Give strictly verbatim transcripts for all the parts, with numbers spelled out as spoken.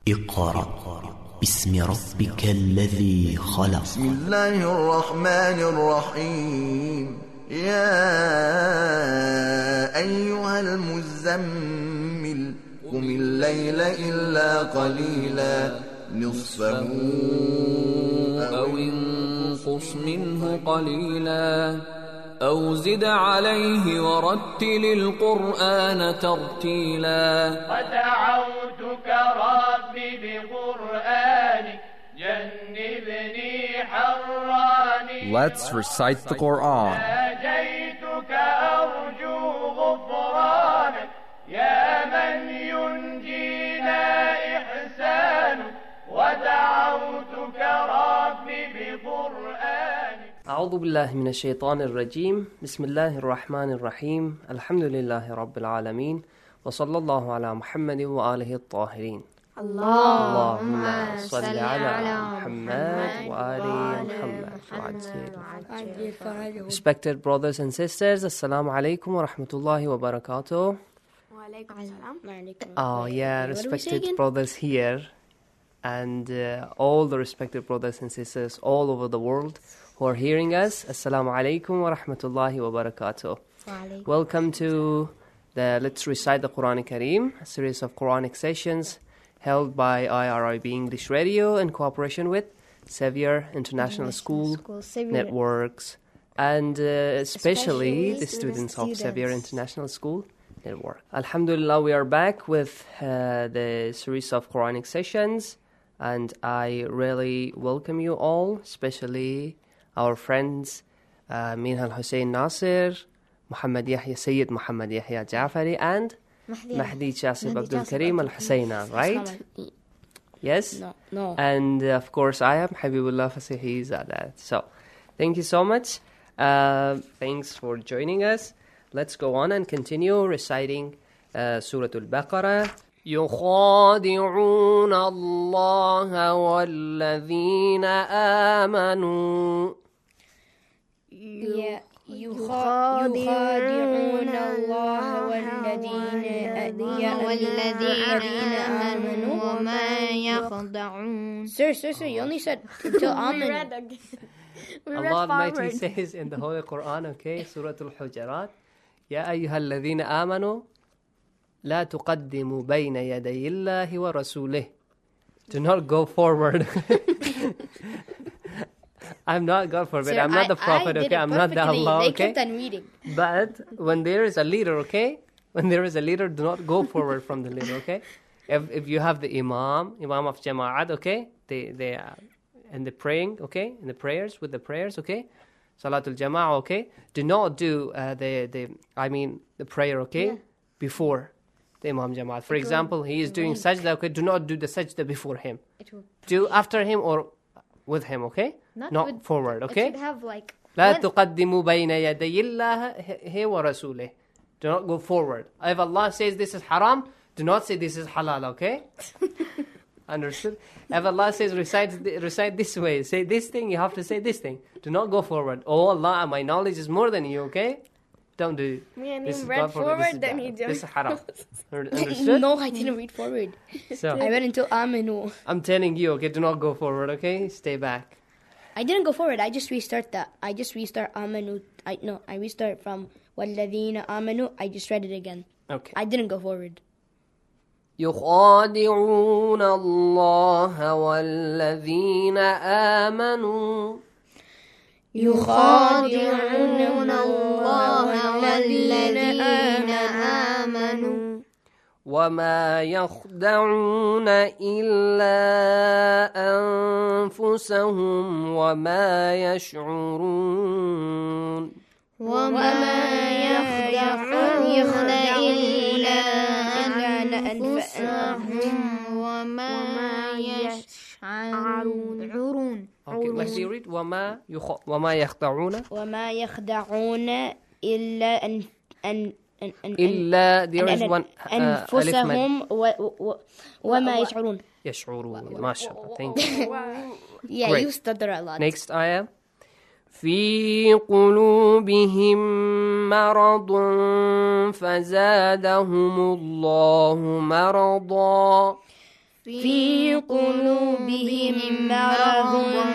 اقرأ باسم ربك الذي خلق. بسم الله الرحمن الرحيم. يا أيها المزمل قم الليل إلا قليلا نصفه أو انقص منه قليلا أو زد عليه ورتل القرآن ترتيلا. ودعوتك ربي بقرآنك جنبني حراني. Let's recite the Quran. ناجيتك أرجو غفرانك يا من ينجينا إحسانك. ودعوتك ربي بقرآنك. أعوذ بالله من الشيطان الرجيم. بسم الله الرحمن الرحيم. الحمد لله رب العالمين وصلى الله على محمد وآله الطاهرين. اللهم صل على محمد وآل محمد. Respected brothers and sisters, Assalamu alaikum wa rahmatullahi wa barakatuh. Oh yeah, respected brothers here and uh, all the respected brothers and sisters all over the world who are hearing us. Assalamu alaikum wa rahmatullahi wa barakatuh. Welcome to the Let's Recite the Quran Kareem, a series of Quranic sessions held by I R I B English Radio in cooperation with Xavier International School, School Networks, and uh, especially, especially the students, students of Xavier International School Network. Alhamdulillah, we are back with uh, the series of Quranic sessions, and I really welcome you all, especially our friends uh, Minhal Hussein Nasir, Muhammad Yahya Sayyid Muhammad Yahya Jafari, and Mahdi Chasib Abdul Kareem Al Husseina, right? Yes? No, no. And uh, of course, I am Habibullah Fasihi Zadat. So, thank you so much. Uh, thanks for joining us. Let's go on and continue reciting uh, Surah Al-Baqarah. يخادعون الله والذين آمنوا. Yeah. يخادعون الله والذين والذين آمنوا وما يخدعون. Sir, sir, sir, you only said until Amen. Allah Almighty says in the Holy Quran, okay, Surah Al-Hujarat, يا أيها الذين آمنوا لا تقدموا بين يدي الله ورسوله. Do not go forward. I'm not God forbid. Sir, I'm not the I, prophet, I okay? I'm not the Allah, they okay? They kept on reading. But when there is a leader, okay? When there is a leader, do not go forward from the leader, okay? If if you have the Imam, Imam of Jama'at, okay? They, they uh, and the praying, okay? And the prayers, with the prayers, okay? Salatul Jama'ah, okay? Do not do uh, the, the, I mean, the prayer, okay? Yeah. Before the Imam Jama'at. For example, he is doing sajda, okay? Do not do the sajda before him. Do after him or with him, okay? Not, not with, forward, okay? It should have like لا تقدموا بين يدي الله ورسوله. Do not go forward. If Allah says this is haram, do not say this is halal, okay? Understood? If Allah says recite recite this way, say this thing, you have to say this thing. Do not go forward. Oh Allah, my knowledge is more than you, okay? Don't do it. Me and this him read forward, then he did. This is haram. Understood? No, I didn't read forward. So I read until Aminu. I'm telling you, okay, do not go forward, okay? Stay back. I didn't go forward. I just restart that. I just restart Amanu. I no. I restart from Walladina Amanu. I just read it again. Okay. I didn't go forward. يخادعون الله والذين آمنوا. يخادعون الله والذين آمنوا وما يخدعون إلا أنفسهم وما يشعرون. وما يخدعون إلا أنفسهم وما يشعرون. Okay, let's hear it. وما يخ... وما يخدعون وما يخدعون إلا أن أن إلا there is one uh, أنفسهم وما يشعرون. يشعرون. ما شاء الله. Thank you. Yeah, Great. you stutter a lot. Next ayah. في قلوبهم مرض فزادهم الله مرضا. في قلوبهم مرض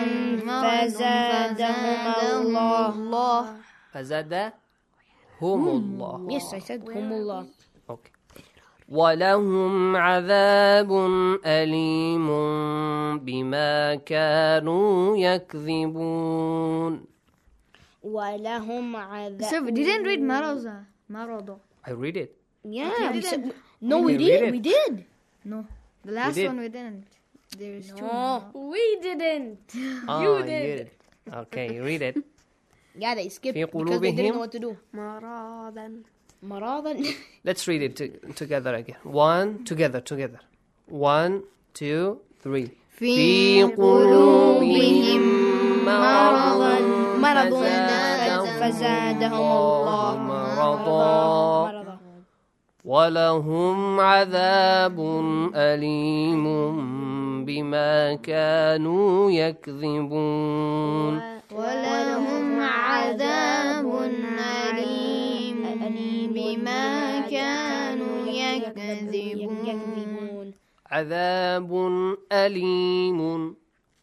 فزادهم الله. فزادهم الله. Yes, I said هم الله. Okay. ولهم عذاب أليم بما كانوا يكذبون. ولهم عذاب. So we didn't read مرض. مرض. I read it. Yeah, we didn't. said, no, we You read did. it? We did. No, the last did. one we didn't. There's two. No. We didn't. Ah, You you did. did. Okay, read it. Yeah, they skipped في because they didn't قلوبهم- know what to do. مرضا. Maradan. Let's read it to- together again. One, together, together. One, two, three. في قلوبهم مرض مرض فزادهم الله مرضا مرضا. ولهم عذاب أليم بما كانوا يكذبون. ولهم عذاب أليم بما كانوا يكذبون. عذاب أليم.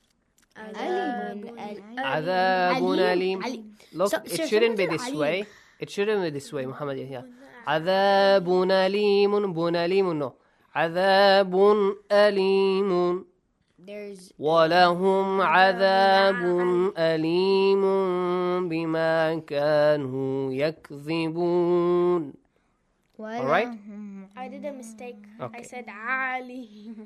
عذاب أليم. Look, it shouldn't be this way. It shouldn't be this way, Muhammad. Yeah. عذاب أليم. بن أليم. No. عذاب أليم. There's ولهم عذاب أليم بما كانوا يكذبون. All right? I did a mistake. Okay. I said Ali.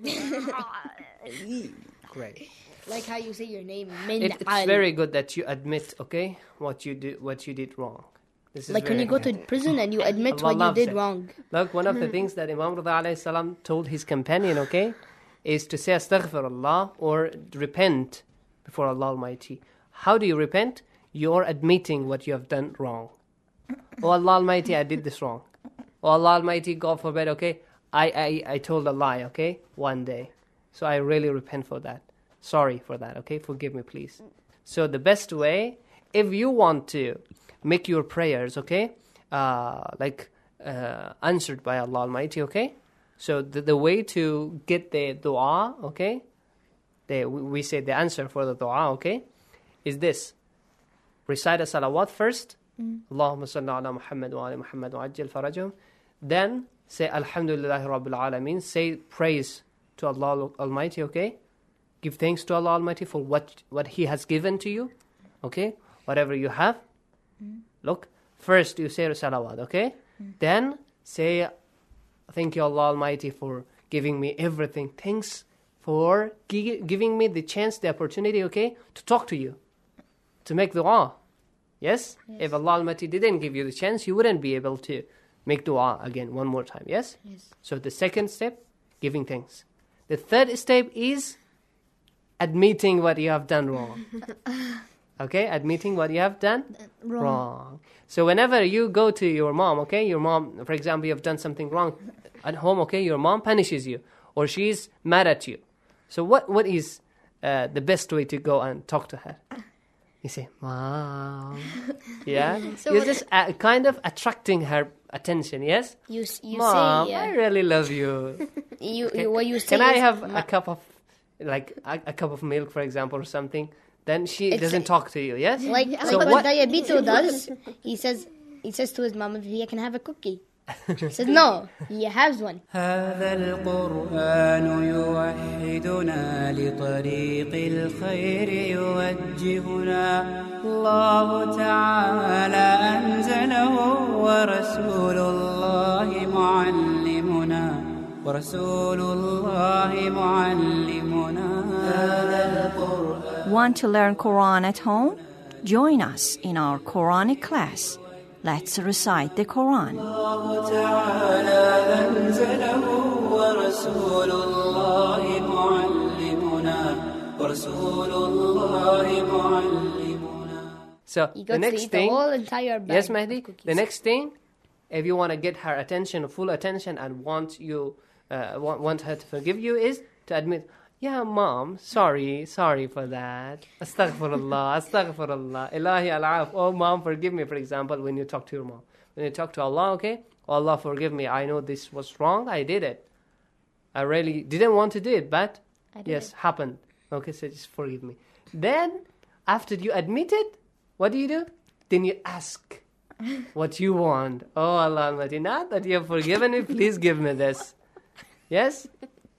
Great. like how you say your name. Min It, it's Ali. very good that you admit, okay, what you do, what you did wrong. This is Like when very you go good. to prison and you admit Allah what you loves did it. wrong. Look, one of the things that Imam Rida alayhi salam told his companion, okay, is to say astaghfirullah or repent before Allah Almighty. How do you repent? You're admitting what you have done wrong. Oh Allah Almighty, I did this wrong. Oh Allah Almighty, God forbid, okay, I, I, I told a lie, okay, one day. So I really repent for that. Sorry for that, okay, forgive me please. So the best way, if you want to make your prayers, okay, uh, like uh, answered by Allah Almighty, okay, so the, the way to get the dua, okay, the, we say the answer for the dua, okay, is this. Recite a salawat first. Allahumma salli ala Muhammad wa ala Muhammad wa ajjal farajahum. Then say Alhamdulillahi Rabbil Alameen. Say praise to Allah Almighty, okay? Give thanks to Allah Almighty for what, what He has given to you, okay? Whatever you have. Look, first you say salawat, okay? Then say, thank you Allah Almighty for giving me everything. Thanks for gi- giving me the chance, the opportunity, okay, to talk to you, to make dua. Yes? Yes? If Allah Almighty didn't give you the chance, you wouldn't be able to make dua again one more time. Yes? Yes. So the second step, giving thanks. The third step is admitting what you have done wrong. Okay? Admitting what you have done wrong. wrong. So whenever you go to your mom, okay, your mom, for example, you have done something wrong at home, okay, your mom punishes you or she's mad at you. So what what is uh, the best way to go and talk to her? You say, Mom. Yeah? So You're what- just uh, kind of attracting her attention, yes? You s- you Mom, say I uh, really love you. you, you what you say Can I is, have "Ma- a cup of, like, a, a cup of milk, for example, or something? Then she It's doesn't a- talk to you, yes? like So like what- what Diabito does? He says he says to his mom, "He can have a cookie." He says no, he has one. هذا القرآن يوحدنا لطريق الخير يوجهنا الله تعالى أنزله ورسول الله معلمنا ورسول الله معلمنا هذا القرآن. Want to learn Quran at home? Join us in our Quranic class. Let's recite the Quran. الله تعالى أنزله ورسول الله معلمنا ورسول الله معلمنا. So He the got to next eat thing, the whole entire bag yes, of Mahdi, cookies. the next thing, if you want to get her attention, full attention, and want you, uh, want, want her to forgive you, is to admit, yeah, Mom, sorry, sorry for that. Astaghfirullah, astaghfirullah, ilahi al-af. Oh, Mom, forgive me, for example, when you talk to your mom. When you talk to Allah, okay? Oh, Allah, forgive me. I know this was wrong. I did it. I really didn't want to do it, but I did yes, it. happened. Okay, so just forgive me. Then, after you admit it, what do you do? Then you ask what you want. Oh Allah Almighty, now that you have forgiven me, please give me this. Yes?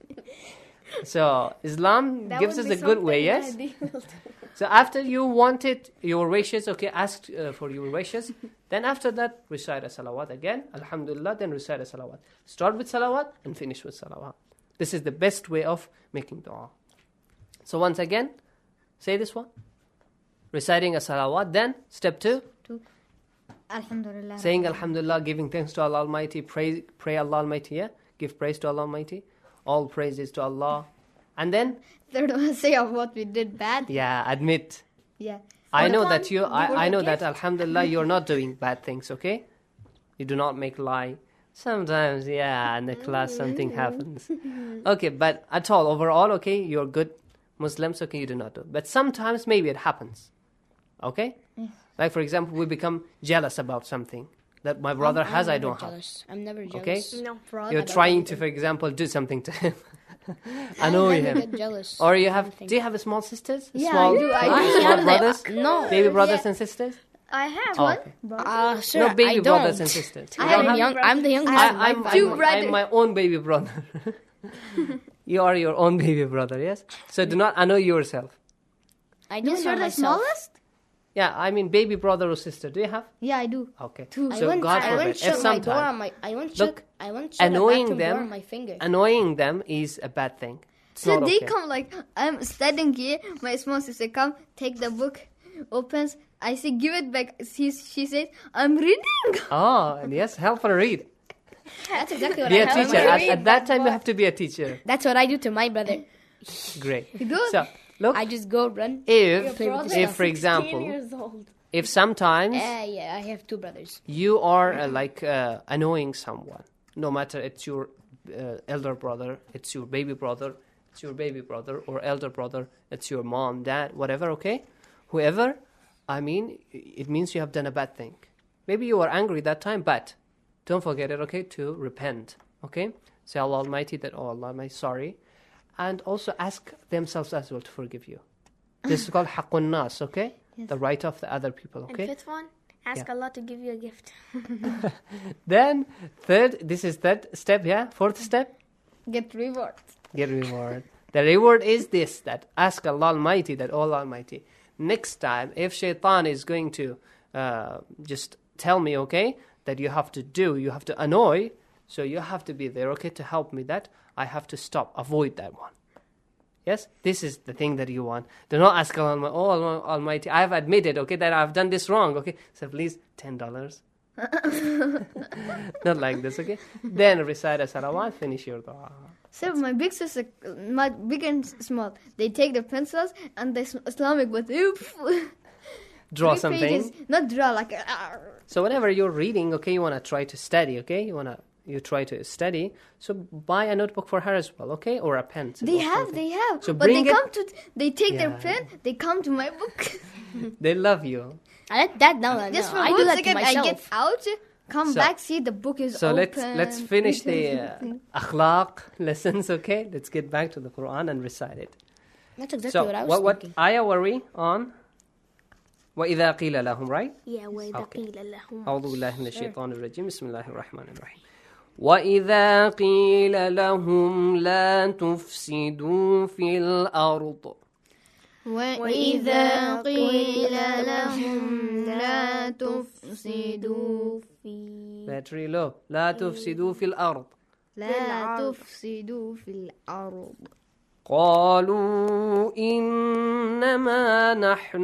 So, Islam That gives would us be a good way, something yes? that I do. So after you wanted your wishes, okay, ask uh, for your wishes. Then after that, recite a salawat again. Alhamdulillah, then recite a salawat. Start with salawat and finish with salawat. This is the best way of making dua. So once again, say this one. Reciting a salawat. Then step two. Alhamdulillah. Saying Alhamdulillah, giving thanks to Allah Almighty. Pray, pray Allah Almighty, yeah? Give praise to Allah Almighty. All praises to Allah. And then? Third one, say of what we did bad. Yeah, admit. Yeah. I Fourth know one, that you, give I, I a know that, gift. Alhamdulillah, you're not doing bad things, okay? You do not make lie. Sometimes, yeah, in the class something happens. Okay, but at all, overall, okay, you're good Muslims, okay, you do not do. But sometimes maybe it happens, okay? Yeah. Like, for example, we become jealous about something that my brother I'm, has, I'm I never don't jealous. I'm never Okay? jealous. No, fraud. You're I don't trying like to, them. for example, do something to him. I Annoy never him. get jealous. Or you have, Anything. do you have a small sisters? Yeah, small, I do. I small do. Yeah, brothers? they- no. Baby brothers Yeah. and sisters? I have Oh, one. okay. Uh, sir, No, baby I brothers don't. and sisters. You I don't am have- young. I'm the youngest. I, of my I'm, family. I'm, I'm my own baby brother. You are your own baby brother, yes? So do not annoy yourself. I do Yes, know you're the myself. smallest? Yeah, I mean baby brother or sister. Do you have? Yeah, I do. Okay. Two. So I won't, God I won't forbid, if shut my sometime door on my. I won't Look, shut. I won't shut annoying a bathroom door them, on my finger. annoying them is a bad thing. It's So not they okay. come like, I'm studying here. My small sister come, take the book, opens. I say, give it back. She, she says, I'm reading. Oh, and yes, help her read. That's exactly what Be I a have. teacher. At, at that time, you have to be a teacher. That's what I do to my brother. Great. You do? So, look, I just go run. if, play with the if stuff. for example, years old. if sometimes Uh, yeah, I have two brothers. you are uh, like uh, annoying someone, no matter it's your uh, elder brother, it's your baby brother, it's your baby brother or elder brother, it's your mom, dad, whatever, okay? Whoever, I mean, it means you have done a bad thing. Maybe you were angry that time, but don't forget it, okay, to repent, okay? Say Allah Almighty that, oh Allah, I'm sorry. And also ask themselves as well to forgive you. This is called haqqun nas, okay? Yes. The right of the other people, And okay? fifth one, ask Yeah. Allah to give you a gift. Then, third, this is third step, yeah? Fourth step, Get reward. get reward. The reward is this, that ask Allah Almighty, that Allah Almighty. Next time, if shaitan is going to uh, just tell me, okay, that you have to do, you have to annoy, so you have to be there, okay, to help me that, I have to stop, avoid that one. Yes, this is the thing that you want. Do not ask Allah Almighty, oh Allah Almighty, I have admitted, okay, that I've done this wrong, okay, so please, ten dollars. Not like this, okay? Then recite a salawat, finish your dua. So my big sister, my big and small, they take the pencils and the Islamic, but oof. Draw Three something. pages. Not draw, like, uh, So whenever you're reading, okay, you want to try to study, okay? You want to you try to study. So buy a notebook for her as well, okay? Or a pen. they have, they have. So but bring they it- come to, they take Yeah. their pen, they come to my book. They love you. I let that down. Just for I do one that to second, I myself. get out, come So- back, see the book is So open. let's let's finish the uh, akhlaq lessons, okay? Let's get back to the Quran and recite it. That's exactly So what I was what what thinking. ayah were we on? وَإِذَا قِيلَ لَهُمْ, right? Yeah, وَإِذَا Okay. قِيلَ لَهُمْ أعوذ بالله من الشيطان الرجيم بسم الله الرحمن الرحيم وإذا قيل لهم لا تفسدوا في الأرض وإذا قيل لهم لا تفسدوا في Battery low لا تفسدوا في الأرض لا تفسدوا في الأرض قالوا إنما نحن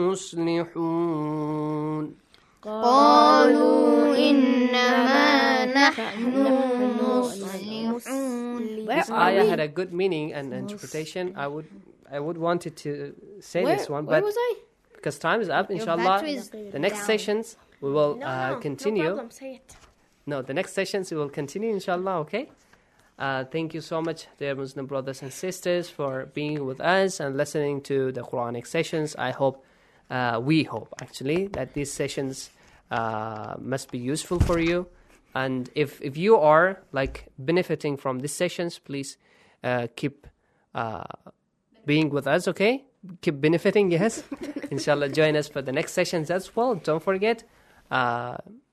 مصلحون قالوا إنما نحن مصلحون. This ayah had a good meaning and interpretation. I would I would wanted to say Where, this one, where but was I? because time is up, Your inshallah, battery is the next down. sessions we will No, uh, no, continue. No problem, say it. No, the next sessions we will continue, inshallah, okay? Uh, thank you so much, dear Muslim brothers and sisters, for being with us and listening to the Quranic sessions. I hope, uh, we hope, actually, that these sessions uh, must be useful for you. And if, if you are like benefiting from these sessions, please uh, keep uh, being with us, okay? Keep benefiting, yes. Inshallah, join us for the next sessions as well. Don't forget, uh,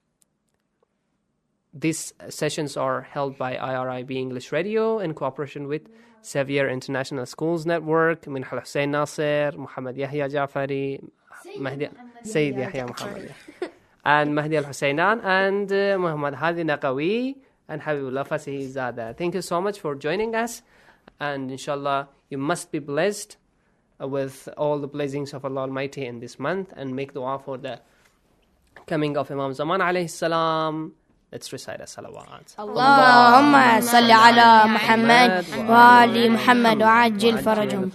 these sessions are held by I R I B English Radio in cooperation with Xavier International Schools Network, Minhal Hussein Nasir, Muhammad Yahya Jafari, Mahdi, Sayyid Yahya Muhammad, and Mahdi Al-Husainan, and uh, Muhammad Hadi Naqawi, and Habibullah Fasihi Zada. Thank you so much for joining us, and inshallah, you must be blessed uh, with all the blessings of Allah Almighty in this month, and make dua for the coming of Imam Zaman alayhi salam. Let's recite a salawat. اللهم صل على محمد وآل محمد وعجل فرجهم.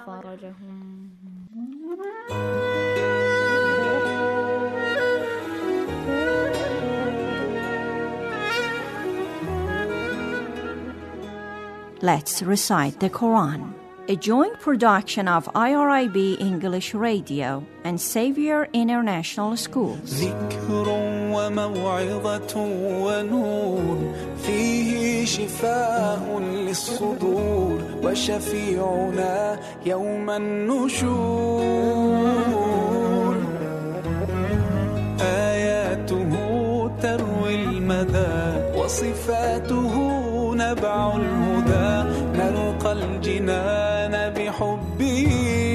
Let's recite the Quran, a joint production of I R I B English Radio and Xavier International Schools. ذكر وموعظة ونور فيه شفاء للصدور وشفيعنا يوم النشور آياته تروي المدى وصفاته نبع الهدى نلقى الجنان بحبه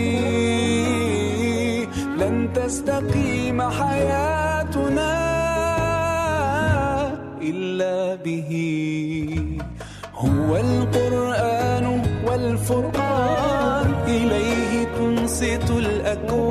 لن تستقيم حياتنا إلا به هو القرآن والفرقان إليه تنصت الأكوان